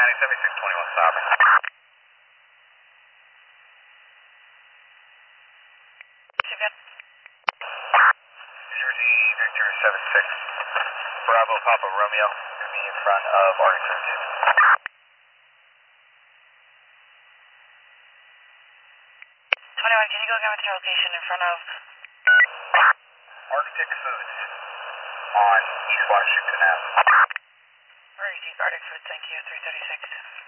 7621 Sovereign. Jersey Victor 76. Bravo Papa Romeo. Going to be in front of Arctic 21, can you go again with your location in front of Arctic Foods on East Washington Ave. Where is Arctic Foods? Thank you, 336.